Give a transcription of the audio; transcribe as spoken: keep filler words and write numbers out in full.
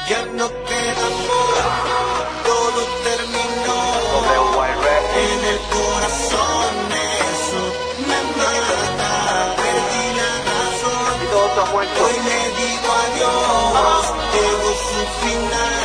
Ya no queda amor, todo terminó. En el corazón eso me mata, perdí la razón. Hoy le digo adiós, llegó su final.